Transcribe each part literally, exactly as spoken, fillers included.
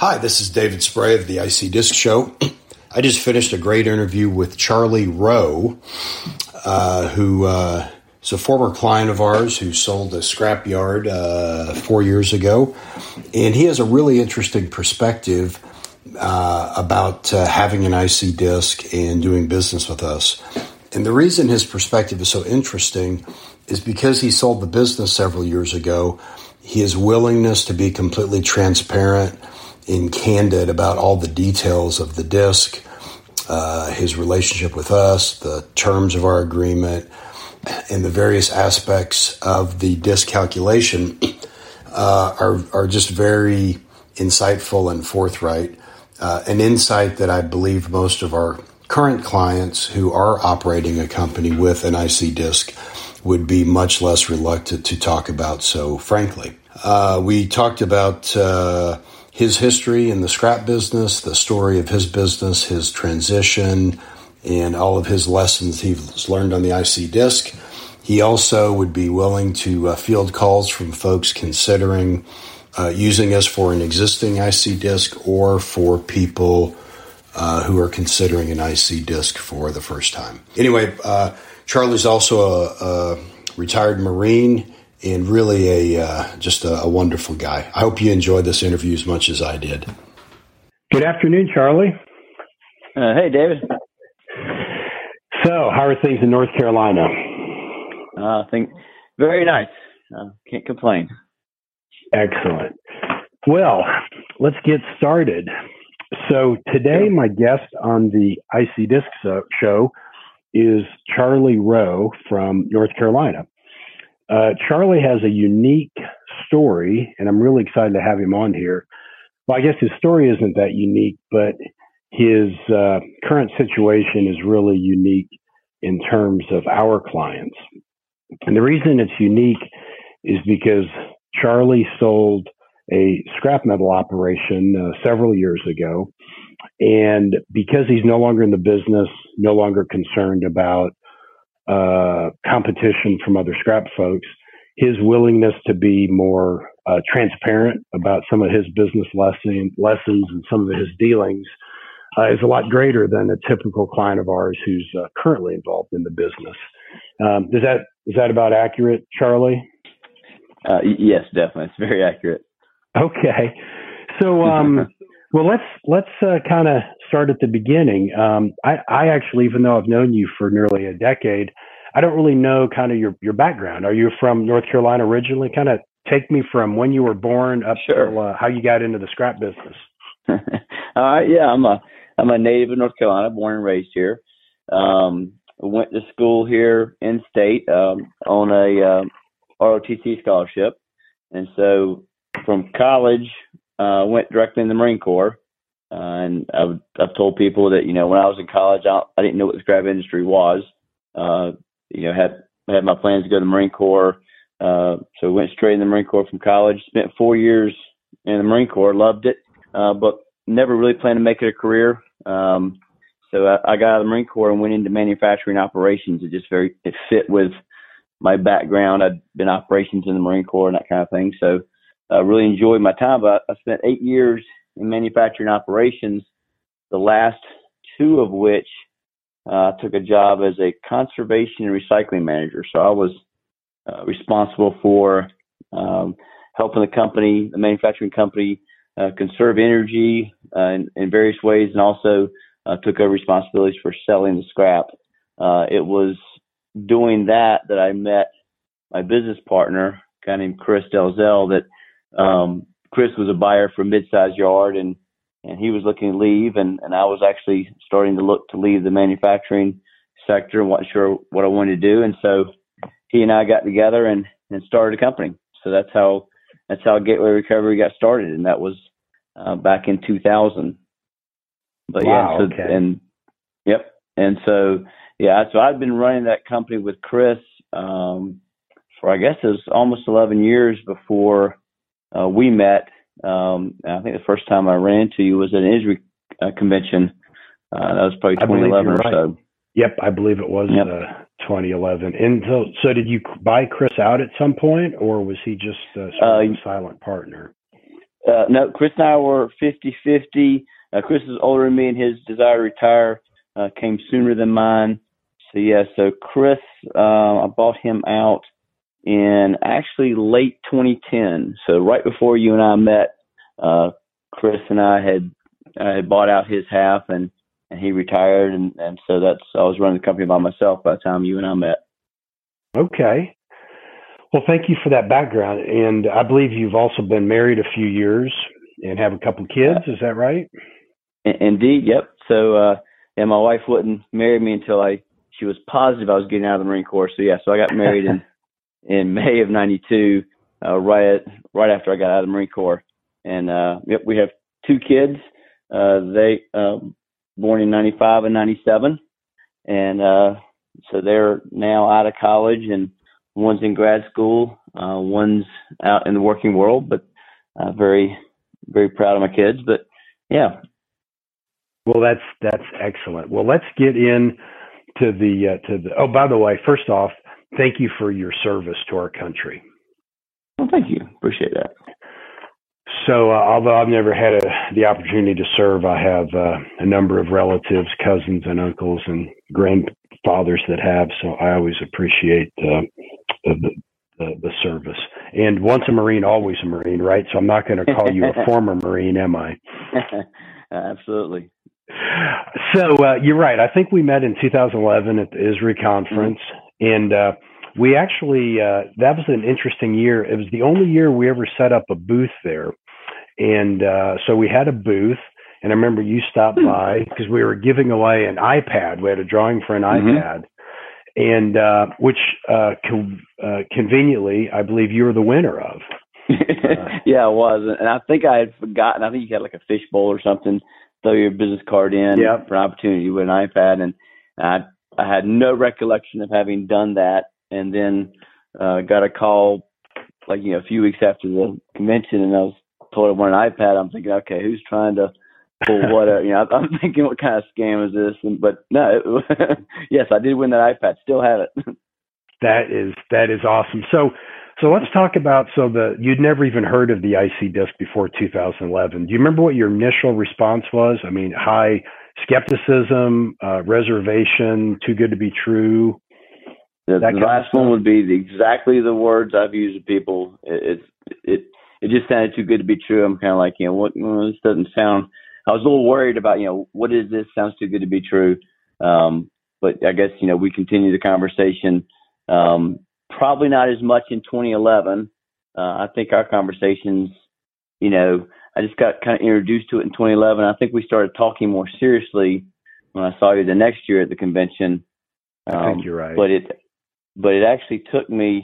Hi, this is David Spray of the I C Disc Show. I just finished a great interview with Charlie Rowe, uh, who uh, is a former client of ours who sold a scrapyard uh, four years ago. And he has a really interesting perspective uh, about uh, having an I C disc and doing business with us. And the reason his perspective is so interesting is because he sold the business several years ago. His willingness to be completely transparent and candid about all the details of the disc, uh, his relationship with us, the terms of our agreement, and the various aspects of the disc calculation uh, are, are just very insightful and forthright. Uh, an insight that I believe most of our current clients who are operating a company with an I C disc would be much less reluctant to talk about so frankly. Uh, we talked about uh, his history in the scrap business, the story of his business, his transition, and all of his lessons he's learned on the I C disc. He also would be willing to uh, field calls from folks considering uh, using us for an existing I C disc or for people uh, who are considering an I C disc for the first time. Anyway, uh, Charlie's also a, a retired Marine and really a uh, just a, a wonderful guy. I hope you enjoyed this interview as much as I did. Good afternoon, Charlie. Uh, hey, David. So, how are things in North Carolina? Uh, I think very nice. Uh, can't complain. Excellent. Well, let's get started. So today, my guest on the I C Disc show is Charlie Rowe from North Carolina. Uh, Charlie has a unique story, and I'm really excited to have him on here. Well, I guess his story isn't that unique, but his uh, current situation is really unique in terms of our clients. And the reason it's unique is because Charlie sold a scrap metal operation uh, several years ago. And because he's no longer in the business, no longer concerned about uh, competition from other scrap folks, his willingness to be more uh, transparent about some of his business lesson, lessons and some of his dealings uh, is a lot greater than a typical client of ours who's uh, currently involved in the business. Um, is that is that about accurate, Charlie? Uh, yes, definitely. It's very accurate. Okay. So, um, well, let's let's uh, kind of start at the beginning. Um, I, I actually, even though I've known you for nearly a decade, I don't really know kind of your, your background. Are you from North Carolina originally? Kind of take me from when you were born up sure. to uh, how you got into the scrap business. All right. Yeah, I'm a I'm a native of North Carolina, born and raised here. Um, went to school here in state um, on a um, R O T C scholarship, and so from college. Uh, went directly in the Marine Corps, uh, and I've, I've told people that, you know, when I was in college, I, I didn't know what the scrap industry was. Uh, you know, had had my plans to go to the Marine Corps, uh, so went straight in the Marine Corps from college. Spent four years in the Marine Corps, loved it, uh, but never really planned to make it a career. Um, so I, I got out of the Marine Corps and went into manufacturing operations. It just very it fit with my background. I'd been operations in the Marine Corps and that kind of thing, so. I uh, really enjoyed my time, but I spent eight years in manufacturing operations, the last two of which uh, took a job as a conservation and recycling manager. So I was uh, responsible for um, helping the company, the manufacturing company, uh, conserve energy uh, in, in various ways, and also uh, took over responsibilities for selling the scrap. Uh, it was doing that that I met my business partner, a guy named Chris Delzell, that Um, Chris was a buyer for a mid-sized yard, and, and he was looking to leave, and, and I was actually starting to look to leave the manufacturing sector and wasn't sure what I wanted to do. And so he and I got together and, and started a company. So that's how that's how Gateway Recovery got started, and that was uh, back in two thousand. But wow, yeah, so, okay. and yep, and so yeah, so I've been running that company with Chris um, for I guess it was almost eleven years before. Uh, we met. Um, I think the first time I ran into you was at an Israel uh, convention. Uh, that was probably twenty eleven or right. so. Yep, I believe it was yep. uh, twenty eleven. And so, so did you buy Chris out at some point, or was he just uh, sort of uh, a silent partner? Uh, no, Chris and I were fifty-fifty. Uh, Chris is older than me, and his desire to retire uh, came sooner than mine. So, yeah, so Chris, uh, I bought him out in actually late twenty ten. So right before you and I met, uh, Chris and I had, I had bought out his half, and, and he retired. And, and so that's I was running the company by myself by the time you and I met. Okay. Well, thank you for that background. And I believe you've also been married a few years and have a couple kids. Is that right? Indeed, yep. So, uh, yeah, my wife wouldn't marry me until I she was positive I was getting out of the Marine Corps. So, yeah, so I got married in, in May of ninety-two, uh, right at, right after I got out of the Marine Corps. And, uh, yep, we have two kids. Uh, they uh, born in ninety-five and ninety-seven. And uh, so they're now out of college, and one's in grad school. Uh, one's out in the working world, but uh, very, very proud of my kids. But, yeah. Well, that's that's excellent. Well, let's get in to the uh, to the. Oh, by the way, first off, thank you for your service to our country. Well, thank you. Appreciate that. So, uh, although I've never had a, the opportunity to serve, I have uh, a number of relatives, cousins, and uncles, and grandfathers that have. So, I always appreciate uh, the, the the service. And once a Marine, always a Marine, right? So, I'm not going to call you a former Marine, am I? Absolutely. So uh, you're right. I think we met in two thousand eleven at the I S R I conference, mm-hmm. and uh, we actually uh, that was an interesting year. It was the only year we ever set up a booth there, and uh, so we had a booth. And I remember you stopped mm-hmm. by because we were giving away an iPad. We had a drawing for an mm-hmm. iPad, and uh, which uh, co- uh, conveniently, I believe you were the winner of. Uh, yeah, I was, and I think I had forgotten. I think you had like a fishbowl or something. Throw your business card in yep. for an opportunity with an iPad, and I I had no recollection of having done that. And then uh, got a call like you know a few weeks after the convention, and I was told I won an iPad. I'm thinking, okay, who's trying to pull what? You know, I'm thinking, what kind of scam is this? And, but no, it, yes, I did win that iPad. Still have it. That is that is awesome. So. So let's talk about, so the, you'd never even heard of the I C Disc before two thousand eleven. Do you remember what your initial response was? I mean, high skepticism, uh, reservation, too good to be true. The, the last one would be the, exactly the words I've used to people. It, it, it, it just sounded too good to be true. I'm kind of like, you know, what, well, this doesn't sound, I was a little worried about, you know, what is this? Sounds too good to be true. Um, but I guess, you know, we continue the conversation. Um, Probably not as much in twenty eleven. Uh, I think our conversations, you know, I just got kind of introduced to it in twenty eleven. I think we started talking more seriously when I saw you the next year at the convention. Um, I think you're right. But it, but it actually took me,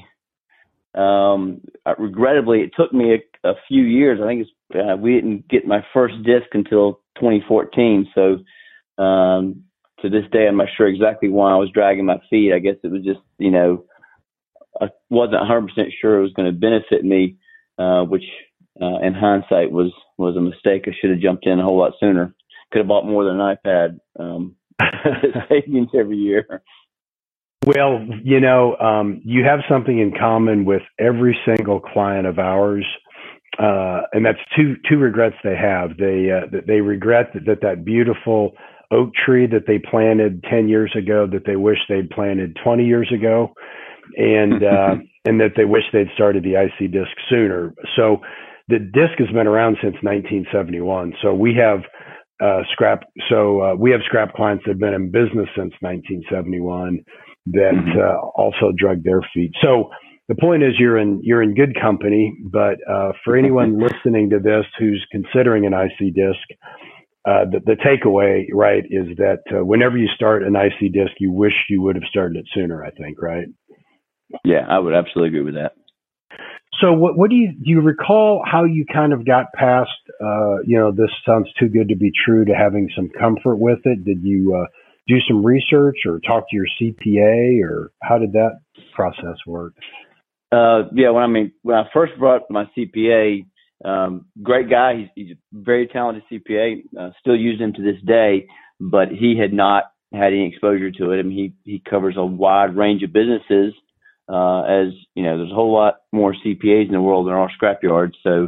um, regrettably, it took me a, a few years. I think it's, uh, we didn't get my first disc until twenty fourteen. So um, to this day, I'm not sure exactly why I was dragging my feet. I guess it was just, you know, I wasn't one hundred percent sure it was going to benefit me, uh, which uh, in hindsight was, was a mistake. I should have jumped in a whole lot sooner. Could have bought more than an iPad. Um, savings every year. Well, you know, um, you have something in common with every single client of ours, uh, and that's two two regrets they have. They uh, they regret that, that that beautiful oak tree that they planted ten years ago that they wish they'd planted twenty years ago. And, uh, and that they wish they'd started the I C Disc sooner. So the disc has been around since nineteen seventy-one. So we have, uh, scrap, so, uh, we have scrap clients that have been in business since nineteen seventy-one that, uh, also drug their feet. So the point is you're in, you're in good company, but, uh, for anyone listening to this who's considering an I C Disc, uh, the, the takeaway, right, is that, uh, whenever you start an I C Disc, you wish you would have started it sooner, I think, right? Yeah, I would absolutely agree with that. So what, what do you, do you recall how you kind of got past, uh, you know, this sounds too good to be true to having some comfort with it? Did you uh, do some research or talk to your C P A, or how did that process work? Uh, yeah, when I mean, when I first brought up my C P A, um, great guy. He's, he's a very talented C P A, uh, still use him to this day, but he had not had any exposure to it. I mean, he, he covers a wide range of businesses. Uh, as you know, there's a whole lot more C P As in the world than there are scrapyards. So,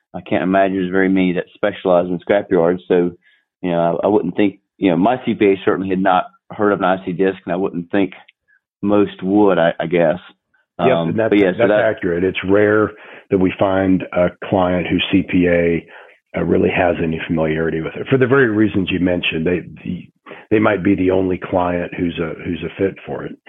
I can't imagine there's very many that specialize in scrapyards. So, you know, I, I wouldn't think, you know, my C P A certainly had not heard of an I C disc, and I wouldn't think most would, I, I guess. Yep, Um, that's, but yeah, so that's that, accurate. It's rare that we find a client whose C P A uh, really has any familiarity with it. For the very reasons you mentioned, they the, they might be the only client who's a who's a fit for it.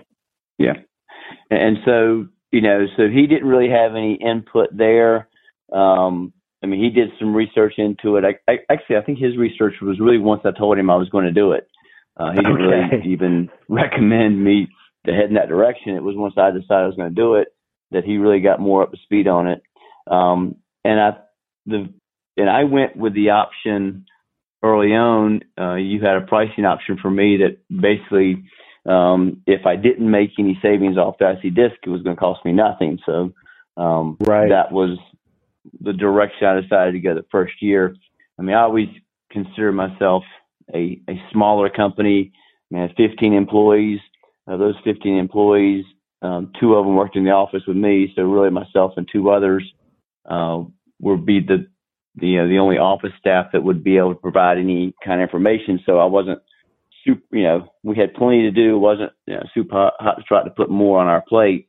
Yeah, and so you know, so he didn't really have any input there. Um, I mean, he did some research into it. I, I, actually, I think his research was really once I told him I was going to do it. Uh, he didn't Okay. really even recommend me to head in that direction. It was once I decided I was going to do it that he really got more up to speed on it. Um, and I, the, and I went with the option early on. Uh, you had a pricing option for me that basically, um, if I didn't make any savings off the I C disc, it was going to cost me nothing. So, um, Right. that was the direction I decided to go the first year. I mean, I always consider myself a, a smaller company. I mean, I had fifteen employees. Uh, those fifteen employees, um, two of them worked in the office with me. So really myself and two others, uh, would be the, the, you know, the only office staff that would be able to provide any kind of information. So I wasn't super, you know, we had plenty to do. It wasn't, you know, super hot, hot to try to put more on our plate.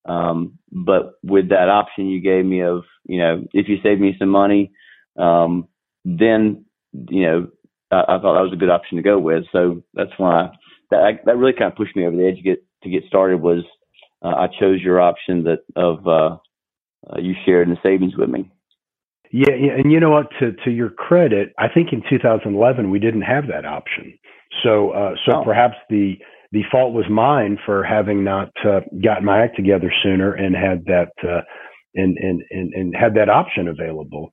Um, but with that option you gave me of, you know, if you save me some money, um, then, you know, I, I thought that was a good option to go with. So that's why that, that really kind of pushed me over the edge to get, to get started was, uh, I chose your option that of, uh, uh, you shared in the savings with me. Yeah, yeah, and you know what? To to your credit, I think in two thousand eleven we didn't have that option. So uh, so Oh. perhaps the the fault was mine for having not uh, gotten my act together sooner and had that uh, and, and and and had that option available.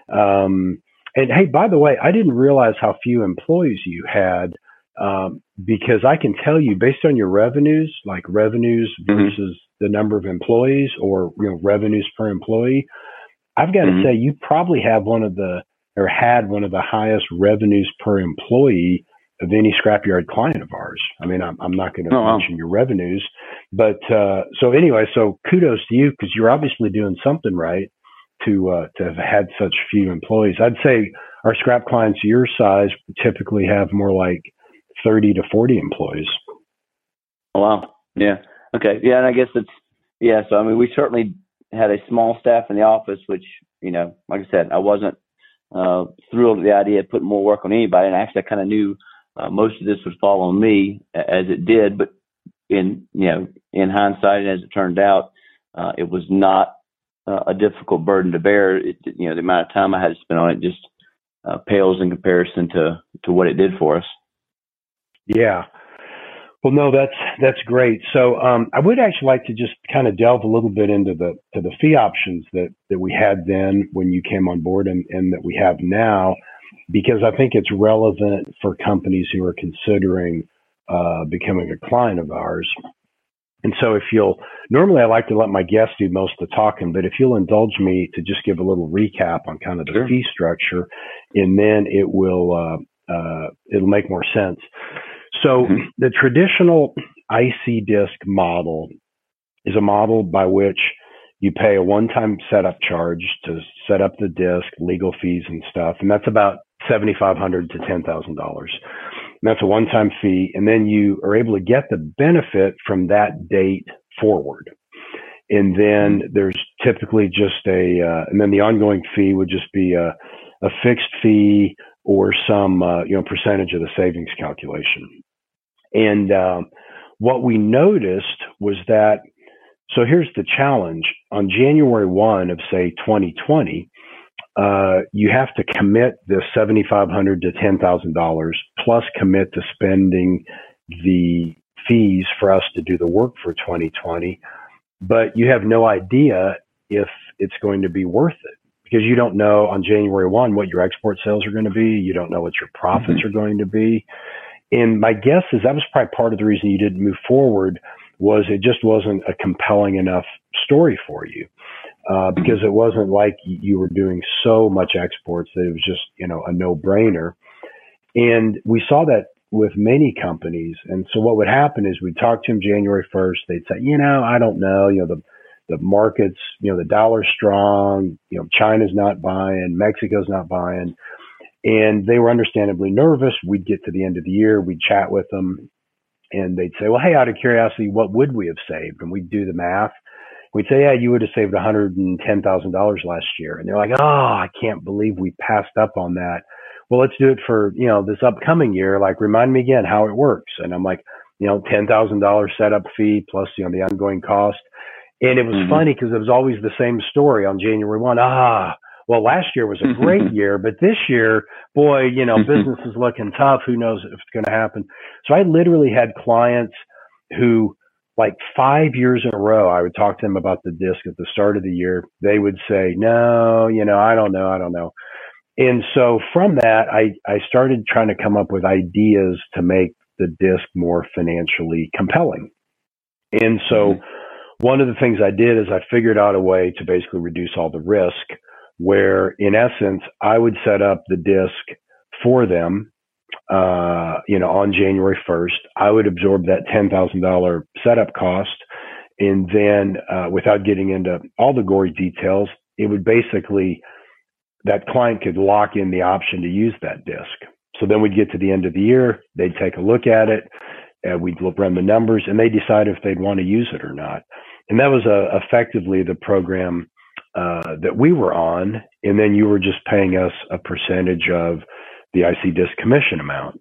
Um, and hey, by the way, I didn't realize how few employees you had um, because I can tell you based on your revenues, like revenues versus mm-hmm. the number of employees, or you know revenues per employee. I've got mm-hmm. to say, you probably have one of the, or had one of the highest revenues per employee of any scrapyard client of ours. I mean, I'm, I'm not going to oh, mention wow. your revenues, but uh, so anyway, so kudos to you because you're obviously doing something right to uh, to have had such few employees. I'd say our scrap clients your size typically have more like thirty to forty employees. Oh, wow. Yeah. Okay. Yeah. And I guess it's, yeah. So, I mean, we certainly had a small staff in the office, which, you know, like I said, I wasn't uh, thrilled with the idea of putting more work on anybody. And actually, I kind of knew uh, most of this would fall on me as it did. But in, you know, in hindsight, and as it turned out, uh, it was not uh, a difficult burden to bear. It, you know, the amount of time I had to spend on it just uh, pales in comparison to, to what it did for us. Yeah. Well, no, that's that's great. So um, I would actually like to just kind of delve a little bit into the to the fee options that, that we had then when you came on board and, and that we have now, because I think it's relevant for companies who are considering uh, becoming a client of ours. And so if you'll, normally I like to let my guests do most of the talking, but if you'll indulge me to just give a little recap on kind of the sure. fee structure, and then it will uh, uh, it'll make more sense. So mm-hmm. the traditional I C disc model is a model by which you pay a one-time setup charge to set up the disc, legal fees and stuff. And that's about seven thousand five hundred dollars to ten thousand dollars. And that's a one-time fee. And then you are able to get the benefit from that date forward. And then there's typically just a, uh, and then the ongoing fee would just be a, a fixed fee or some, uh, you know, percentage of the savings calculation. And um, what we noticed was that, so here's the challenge. On January first of, say, twenty twenty, uh, you have to commit the seven thousand five hundred dollars to ten thousand dollars plus commit to spending the fees for us to do the work for twenty twenty. But you have no idea if it's going to be worth it because you don't know on January first what your export sales are going to be. You don't know what your profits mm-hmm. are going to be. And my guess is that was probably part of the reason you didn't move forward was it just wasn't a compelling enough story for you, uh, because it wasn't like you were doing so much exports that it was just, you know, a no-brainer. And we saw that with many companies. And so what would happen is we'd talk to them January first. They'd say, you know, I don't know, you know, the, the markets, you know, the dollar's strong, you know, China's not buying, Mexico's not buying. And they were understandably nervous. We'd get to the end of the year, we'd chat with them, and they'd say, well, hey, out of curiosity, what would we have saved? And we'd do the math. We'd say, yeah, you would have saved one hundred ten thousand dollars last year. And they're like, oh, I can't believe we passed up on that. Well, let's do it for, you know, this upcoming year. Like, remind me again how it works. And I'm like, you know, ten thousand dollars setup fee plus, you know, the ongoing cost. And it was mm-hmm. funny because it was always the same story on January first. Ah, well, last year was a great year, but this year, boy, you know, business is looking tough. Who knows if it's going to happen? So I literally had clients who, like five years in a row, I would talk to them about the disc at the start of the year. They would say, no, you know, I don't know. I don't know. And so from that, I, I started trying to come up with ideas to make the disc more financially compelling. And so mm-hmm. one of the things I did is I figured out a way to basically reduce all the risk, where in essence, I would set up the disc for them, uh, you know, on January first. I would absorb that ten thousand dollars setup cost. And then uh, without getting into all the gory details, it would basically, that client could lock in the option to use that disc. So then we'd get to the end of the year, they'd take a look at it, and we'd run the numbers, and they decide if they'd want to use it or not. And that was uh, effectively the program uh, that we were on. And then you were just paying us a percentage of the I C Disc commission amount.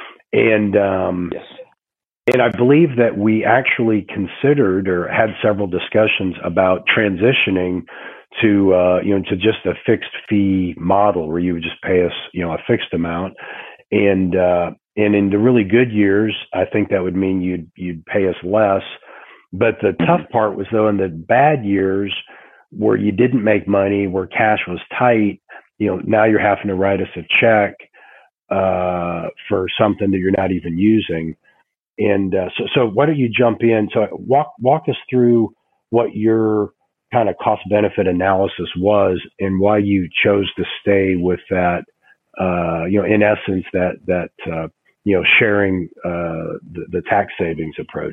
And, um, yes. and I believe that we actually considered or had several discussions about transitioning to, uh, you know, to just a fixed fee model where you would just pay us, you know, a fixed amount. And, uh, and in the really good years, I think that would mean you'd, you'd pay us less. But the tough part was, though, in the bad years where you didn't make money, where cash was tight, you know, now you're having to write us a check, uh, for something that you're not even using. And, uh, so, so why don't you jump in? So walk, walk us through what your kind of cost benefit analysis was and why you chose to stay with that, uh, you know, in essence, that, that, uh, you know, sharing, uh, the, the tax savings approach.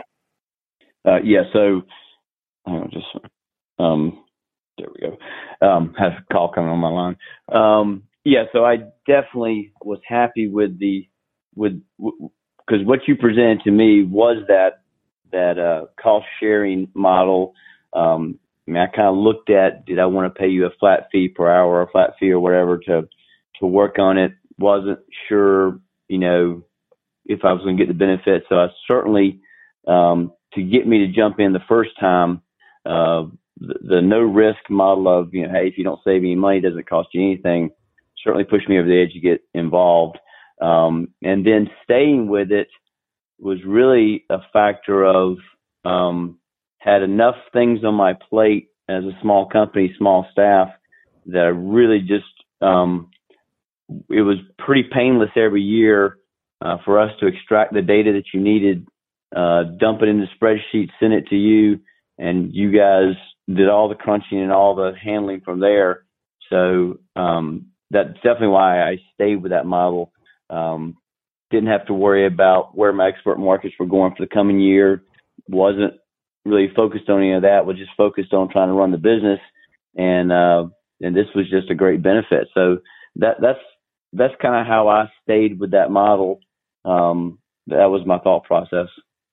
Uh, yeah. So I just, um, there we go. Um, have a call coming on my line. Um, yeah. So I definitely was happy with the, with, because what you presented to me was that, that, uh, cost sharing model. Um, I mean, I kind of looked at, did I want to pay you a flat fee per hour or a flat fee or whatever to, to work on it? Wasn't sure, you know, if I was going to get the benefit. So I certainly, um, to get me to jump in the first time, uh, the, the no risk model of, you know, hey, if you don't save any money, it doesn't cost you anything, certainly pushed me over the edge to get involved. Um, and then staying with it was really a factor of, um, had enough things on my plate as a small company, small staff, that I really just, um, it was pretty painless every year uh, for us to extract the data that you needed, uh, dump it in the spreadsheet, send it to you, and you guys did all the crunching and all the handling from there. So um, that's definitely why I stayed with that model. Um, didn't have to worry about where my export markets were going for the coming year. Wasn't really focused on any of that. Was just focused on trying to run the business, and uh, and this was just a great benefit. So that that's that's kind of how I stayed with that model. Um, that was my thought process.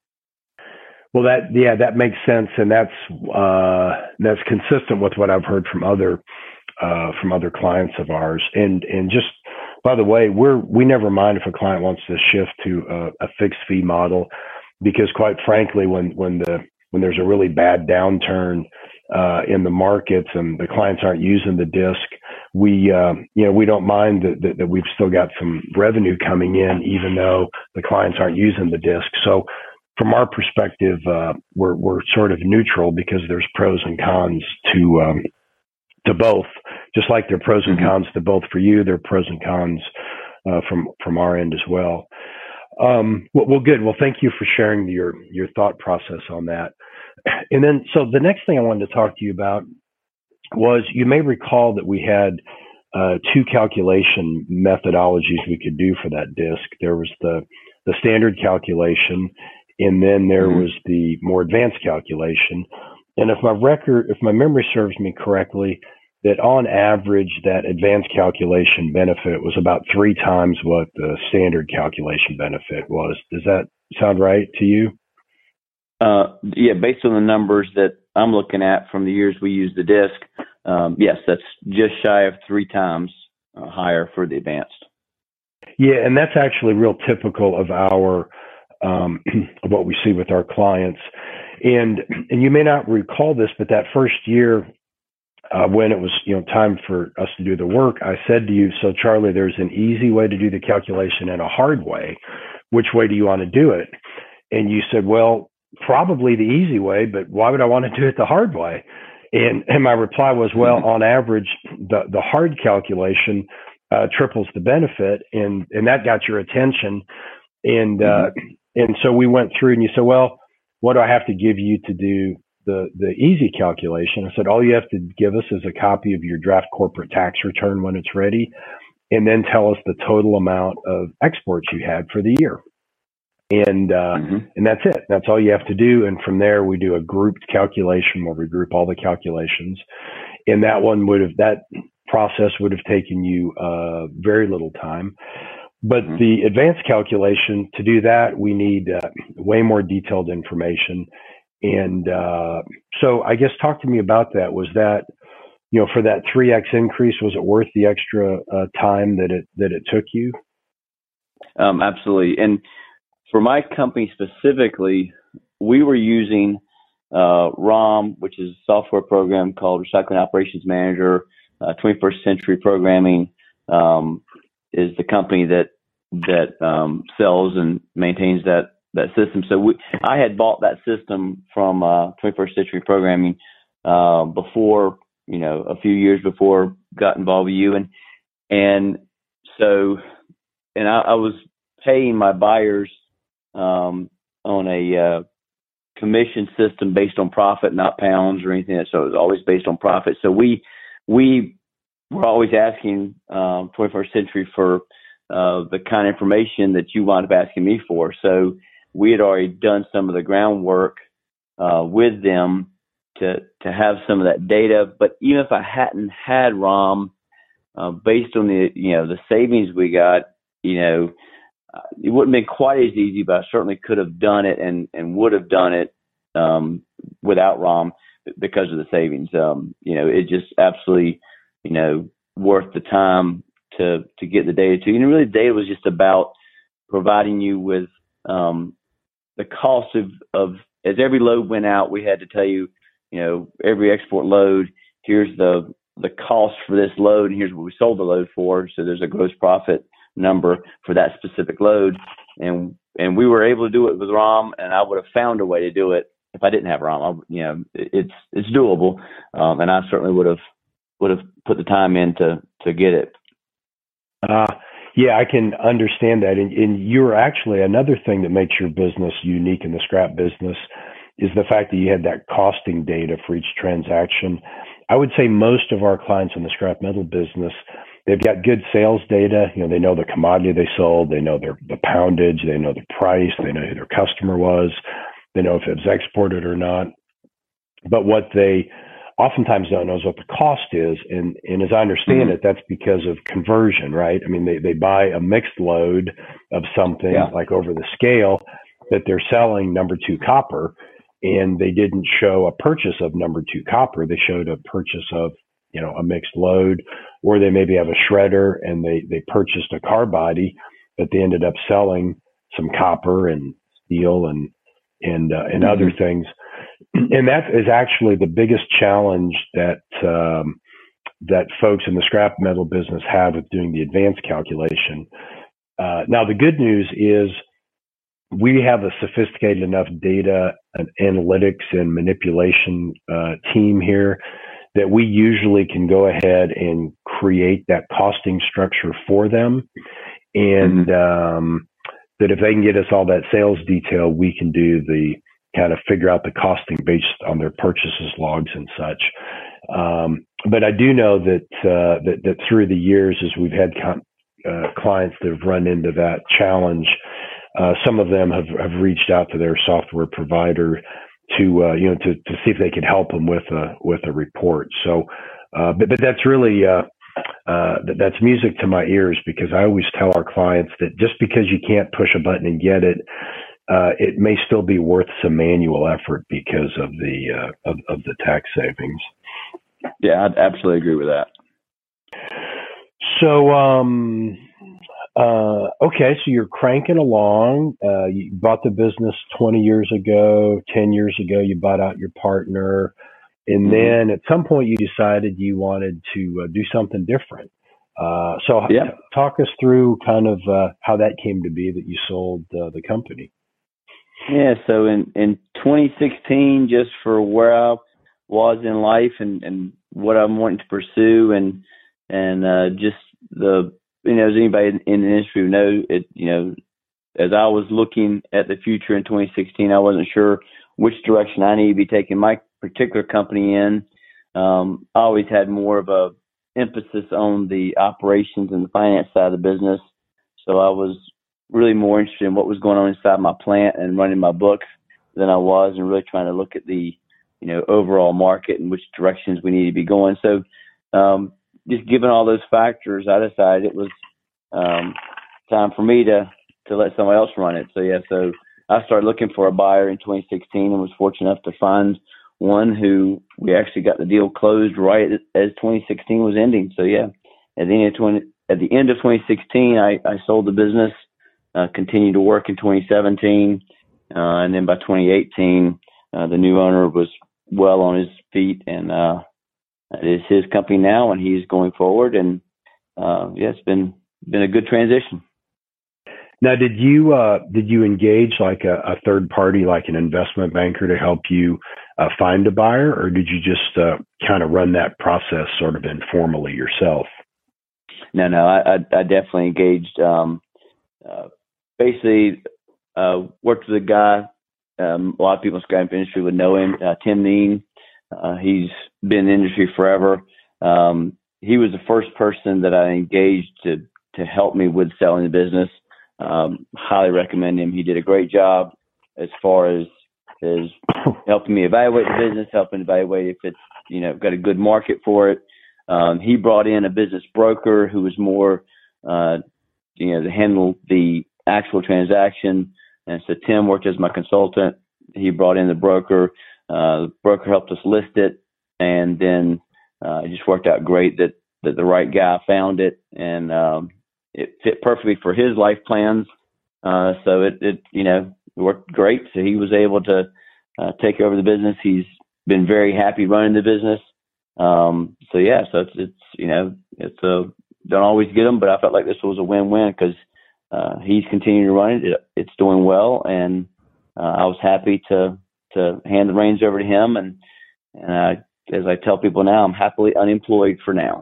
Well, that yeah, that makes sense, and that's uh, that's consistent with what I've heard from other uh, from other clients of ours. And and just by the way, we're we never mind if a client wants to shift to a, a fixed fee model, because quite frankly, when when the when there's a really bad downturn uh, in the markets and the clients aren't using the disc, we, uh, you know, we don't mind that, that, that we've still got some revenue coming in, even though the clients aren't using the disc. So from our perspective, uh, we're, we're sort of neutral, because there's pros and cons to, um, to both, just like there are pros and cons to both for you. There are pros and cons, uh, from, from our end as well. Um, well, well, good. Well, thank you for sharing your, your thought process on that. And then, so the next thing I wanted to talk to you about was, you may recall that we had uh, two calculation methodologies we could do for that disc. There was the, the standard calculation, and then there mm-hmm. was the more advanced calculation. and if my record, if my memory serves me correctly, that on average, that advanced calculation benefit was about three times what the standard calculation benefit was. Does that sound right to you? Uh, yeah, based on the numbers that I'm looking at from the years we used the disc, um, yes, that's just shy of three times uh, higher for the advanced. Yeah, and that's actually real typical of our um, of what we see with our clients. And and you may not recall this, but that first year, uh, when it was you know time for us to do the work, I said to you, "So Charlie, there's an easy way to do the calculation and a hard way. Which way do you want to do it?" And you said, "Well, probably the easy way, but why would I want to do it the hard way?" And and my reply was, "Well, on average, the the hard calculation uh, triples the benefit," and and that got your attention. And uh, and so we went through, and you said, "Well, what do I have to give you to do the the easy calculation?" I said, "All you have to give us is a copy of your draft corporate tax return when it's ready, and then tell us the total amount of exports you had for the year." And uh, mm-hmm. and that's it. That's all you have to do. And from there, we do a grouped calculation where we group all the calculations. And that one would have that process would have taken you uh, very little time. But mm-hmm. the advanced calculation, to do that, we need uh, way more detailed information. And uh, so, I guess talk to me about that. Was that you know for that three X increase? Was it worth the extra uh, time that it that it took you? Um, absolutely. And for my company specifically, we were using uh, ROM, which is a software program called Recycling Operations Manager. Uh, twenty-first Century Programming um, is the company that that um, sells and maintains that that system. So we, I had bought that system from uh, twenty-first Century Programming uh, before, you know, a few years before got involved with you, and and so and I, I was paying my buyers um, on a uh, commission system based on profit, not pounds or anything. So it was always based on profit. So we we were always asking um, twenty-first Century for uh, the kind of information that you wound up asking me for. So we had already done some of the groundwork uh, with them to to have some of that data. But even if I hadn't had ROM, uh, based on the you know the savings we got, you know. It wouldn't have been quite as easy, but I certainly could have done it and, and would have done it um, without ROM because of the savings. Um, you know, it just absolutely, you know, worth the time to to get the data to you. And really, the data was just about providing you with um, the cost of, of, as every load went out, we had to tell you, you know, every export load, here's the the cost for this load, and here's what we sold the load for. So there's a gross profit number for that specific load, and and we were able to do it with ROM, and I would have found a way to do it if I didn't have ROM. I, you know, it's it's doable, um, and I certainly would have would have put the time in to to get it. Uh, yeah, I can understand that, and, and you're actually another thing that makes your business unique in the scrap business is the fact that you had that costing data for each transaction. I would say most of our clients in the scrap metal business, they've got good sales data. You know, they know the commodity they sold. They know their the poundage. They know the price. They know who their customer was. They know if it was exported or not. But what they oftentimes don't know is what the cost is. And, and as I understand mm-hmm. it, that's because of conversion, right? I mean, they, they buy a mixed load of something yeah. like over the scale that they're selling number two copper, and they didn't show a purchase of number two copper. They showed a purchase of, you know, a mixed load, or they maybe have a shredder and they, they purchased a car body, but they ended up selling some copper and steel and, and, uh, and mm-hmm. other things. And that is actually the biggest challenge that, um, that folks in the scrap metal business have with doing the advanced calculation. Uh, now the good news is we have a sophisticated enough data and analytics and manipulation, uh, team here that we usually can go ahead and create that costing structure for them. And um, that if they can get us all that sales detail, we can do the kind of figure out the costing based on their purchases logs and such. Um, but I do know that, uh, that, that through the years, as we've had con- uh, clients that have run into that challenge, uh, some of them have, have reached out to their software provider to uh, you know to to see if they could help them with a with a report. So, uh, but but that's really uh, uh, that's music to my ears, because I always tell our clients that just because you can't push a button and get it, uh, it may still be worth some manual effort because of the uh, of, of the tax savings. Yeah, I'd absolutely agree with that. So, um, uh, okay, so you're cranking along. Uh, you bought the business twenty years ago, ten years ago, you bought out your partner. And then at some point you decided you wanted to uh, do something different. Uh, so yeah. t- talk us through kind of uh, how that came to be that you sold uh, the company. Yeah, so in, in twenty sixteen, just for where I was in life and, and what I'm wanting to pursue, and and uh, just the, you know, as anybody in, in the industry would know, it, you know, as I was looking at the future in twenty sixteen, I wasn't sure which direction I needed to be taking my particular company in. Um, I always had more of a emphasis on the operations and the finance side of the business. So I was really more interested in what was going on inside my plant and running my books than I was and really trying to look at the, you know, overall market and which directions we need to be going. So um, just given all those factors, I decided it was um, time for me to, to let somebody else run it. So, yeah, so I started looking for a buyer in twenty sixteen and was fortunate enough to find one who we actually got the deal closed right as twenty sixteen was ending. So, yeah, at the end of, twenty, at the end of twenty sixteen, I, I sold the business, uh, continued to work in twenty seventeen, uh, and then by twenty eighteen, uh, the new owner was well on his feet, and uh, it is his company now, and he's going forward. And, uh, yeah, it's been been a good transition. Now, did you uh, did you engage like a, a third party, like an investment banker, to help you uh, find a buyer, or did you just uh, kind of run that process sort of informally yourself? No, no, I, I, I definitely engaged. Um, uh, basically, uh, worked with a guy. Um, a lot of people in the scrap industry would know him, uh, Tim Neen. Uh, he's been in the industry forever. Um, he was the first person that I engaged to to help me with selling the business. Um, highly recommend him. He did a great job as far as, as helping me evaluate the business, helping evaluate if it's, you know, got a good market for it. Um, he brought in a business broker who was more, uh, you know, to handle the actual transaction. And so Tim worked as my consultant. He brought in the broker. Uh, the broker helped us list it. And then uh, it just worked out great that, that the right guy found it. And, um, it fit perfectly for his life plans. Uh, so it, it, you know, worked great. So he was able to uh, take over the business. He's been very happy running the business. Um, so yeah, so it's, it's, you know, it's a, don't always get them, but I felt like this was a win-win because uh, he's continuing to run it. it. It's doing well. And uh, I was happy to, to hand the reins over to him. And, and I, as I tell people now, I'm happily unemployed for now.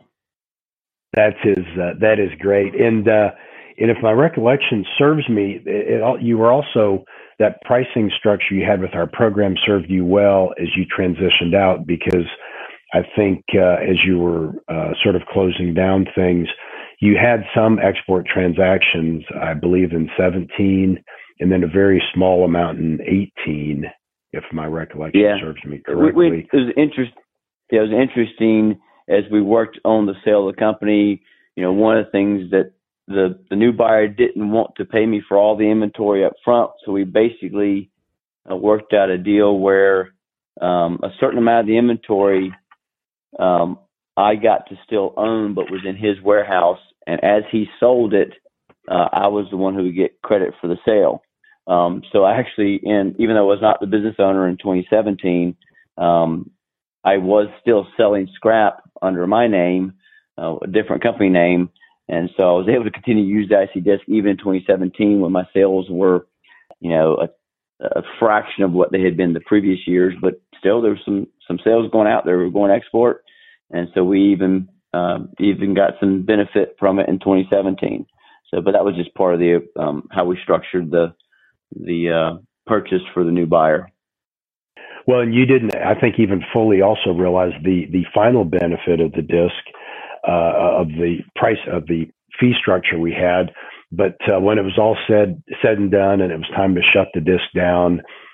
That is uh, that is great, and uh, and if my recollection serves me, it, it, you were also, that pricing structure you had with our program served you well as you transitioned out, because I think uh, as you were uh, sort of closing down things, you had some export transactions, I believe in seventeen, and then a very small amount in eighteen, if my recollection yeah. serves me correctly. We, we, it was interest, yeah, it was interesting. As we worked on the sale of the company, you know, one of the things that the, the new buyer didn't want to pay me for all the inventory up front. So we basically uh, worked out a deal where um, a certain amount of the inventory um, I got to still own, but was in his warehouse. And as he sold it, uh, I was the one who would get credit for the sale. Um, so I actually, in, even though I was not the business owner in twenty seventeen, um, I was still selling scrap under my name, uh, a different company name. And so I was able to continue to use the I C Disc even in twenty seventeen when my sales were, you know, a, a fraction of what they had been the previous years, but still there was some, some sales going out there. We were going to export. And so we even, um, even got some benefit from it in twenty seventeen. So, but that was just part of the, um, how we structured the, the, uh, purchase for the new buyer. Well, and you didn't, I think, even fully also realize the, the final benefit of the disc, uh, of the price of the fee structure we had. But uh, when it was all said, said and done, and it was time to shut the disc down,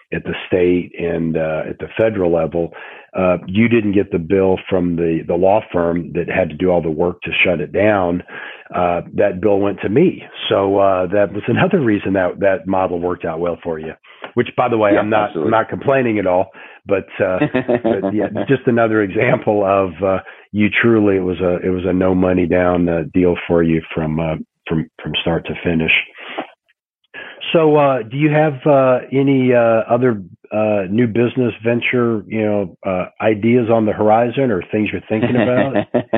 at the state and uh, at the federal level, uh, you didn't get the bill from the, the law firm that had to do all the work to shut it down. Uh, that bill went to me. So uh, that was another reason that that model worked out well for you, which, by the way, yeah, I'm not absolutely. I'm not complaining at all. But, uh, but yeah, just another example of uh, you truly it was a it was a no money down uh, deal for you from uh, from from start to finish. So, uh, do you have uh, any uh, other uh, new business venture, you know, uh, ideas on the horizon or things you're thinking about?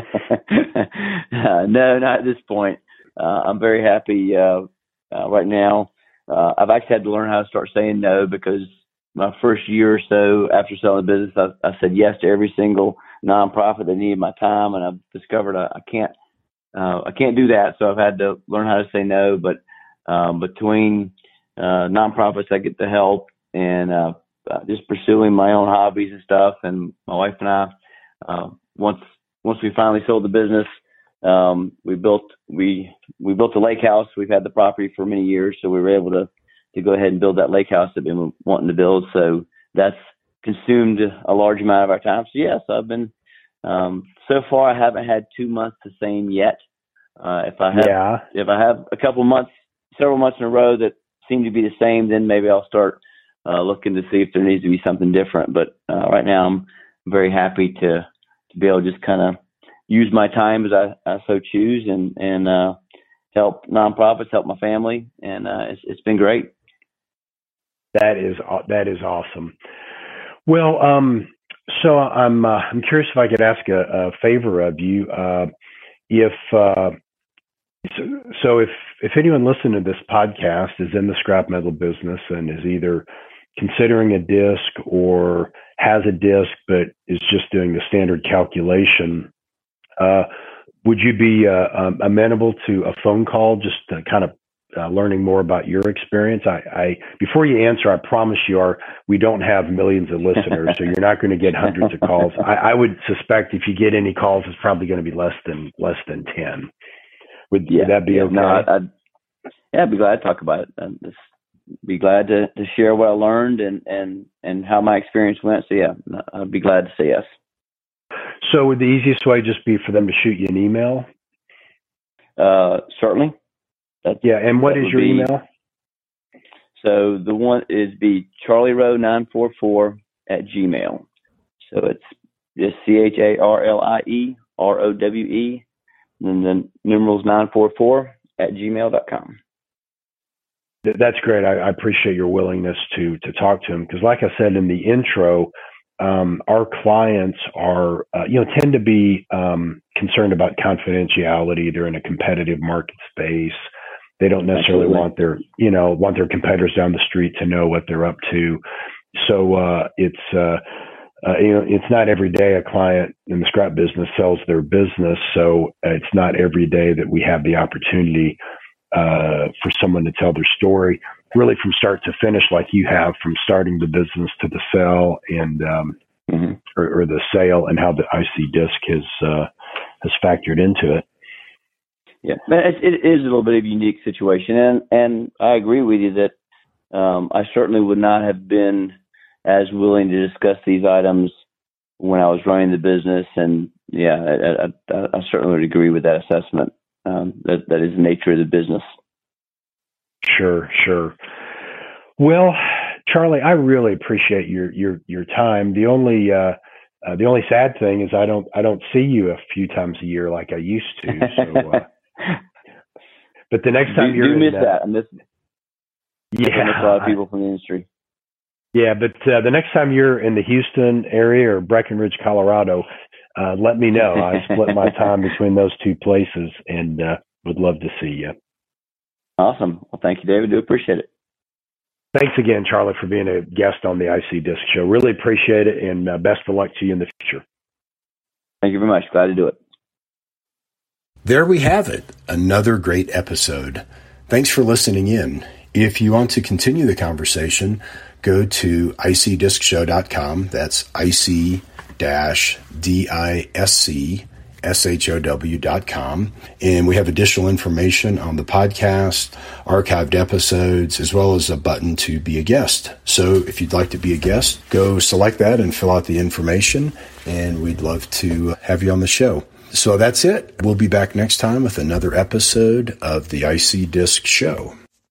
uh, no, not at this point. Uh, I'm very happy uh, uh, right now. Uh, I've actually had to learn how to start saying no, because my first year or so after selling the business, I, I said yes to every single nonprofit that needed my time, and I've discovered I, I can't uh, I can't do that. So I've had to learn how to say no. But um, between uh, nonprofits I get to help and uh, uh, just pursuing my own hobbies and stuff, and my wife and I, uh, once once we finally sold the business, um, we built we we built a lake house. We've had the property for many years, so we were able to. to go ahead and build that lake house that we've been wanting to build. So that's consumed a large amount of our time. So yes, I've been, um, so far I haven't had two months the same yet. Uh, if I have, yeah. if I have a couple months, several months in a row that seem to be the same, then maybe I'll start uh, looking to see if there needs to be something different. But uh, right now I'm very happy to, to be able to just kind of use my time as I, I so choose and, and, uh, help nonprofits, help my family. And uh, it's, it's been great. That is that is awesome. Well, um, so I'm uh, I'm curious if I could ask a, a favor of you. Uh, if uh, so, so, if if anyone listening to this podcast is in the scrap metal business and is either considering a disc or has a disc but is just doing the standard calculation, uh, would you be uh, um, amenable to a phone call just to kind of Uh, learning more about your experience? I, I before you answer, I promise you, our we don't have millions of listeners, so you're not going to get hundreds of calls. I, I would suspect if you get any calls, it's probably going to be less than less than ten. Would, yeah, would that be yeah, okay? No, I'd, I'd, yeah, I'd be glad to talk about it. I'd just be glad to, to share what I learned and, and, and how my experience went. So yeah, I'd be glad to say yes. So would the easiest way just be for them to shoot you an email? Uh, certainly. That's, yeah, and what is your be, email? So the one is be Charlie Rowe nine four four at Gmail. So it's just C H A R L I E R O W E, and then the numerals nine four four at gmail dot com. That's great. I, I appreciate your willingness to to talk to him, because, like I said in the intro, um, our clients are uh, you know tend to be um, concerned about confidentiality. They're in a competitive market space. They don't necessarily Absolutely. want their, you know, want their competitors down the street to know what they're up to. So uh, it's, uh, uh, you know, it's not every day a client in the scrap business sells their business. So uh, it's not every day that we have the opportunity uh, for someone to tell their story, really from start to finish, like you have, from starting the business to the sale and um, mm-hmm. or, or the sale, and how the I C disc has uh, has factored into it. Yeah, it, it is a little bit of a unique situation, and, and I agree with you that um, I certainly would not have been as willing to discuss these items when I was running the business, and yeah, I, I, I certainly would agree with that assessment. Um, that that is the nature of the business. Sure, sure. Well, Charlie, I really appreciate your your your time. The only uh, uh, the only sad thing is I don't I don't see you a few times a year like I used to. So. Uh, But the next time do, you're do miss in, that, I miss, yeah, I miss a lot of people from the industry. Yeah, but uh, the next time you're in the Houston area or Breckenridge, Colorado, uh, let me know. I split my time between those two places, and uh, would love to see you. Awesome. Well, thank you, David. Do appreciate it. Thanks again, Charlie, for being a guest on the I C Disc Show. Really appreciate it, and uh, best of luck to you in the future. Thank you very much. Glad to do it. There we have it, another great episode. Thanks for listening in. If you want to continue the conversation, go to I C disc show dot com. That's I C D I S C S H O W dot com. And we have additional information on the podcast, archived episodes, as well as a button to be a guest. So if you'd like to be a guest, go select that and fill out the information, and we'd love to have you on the show. So that's it. We'll be back next time with another episode of the I C Disc Show.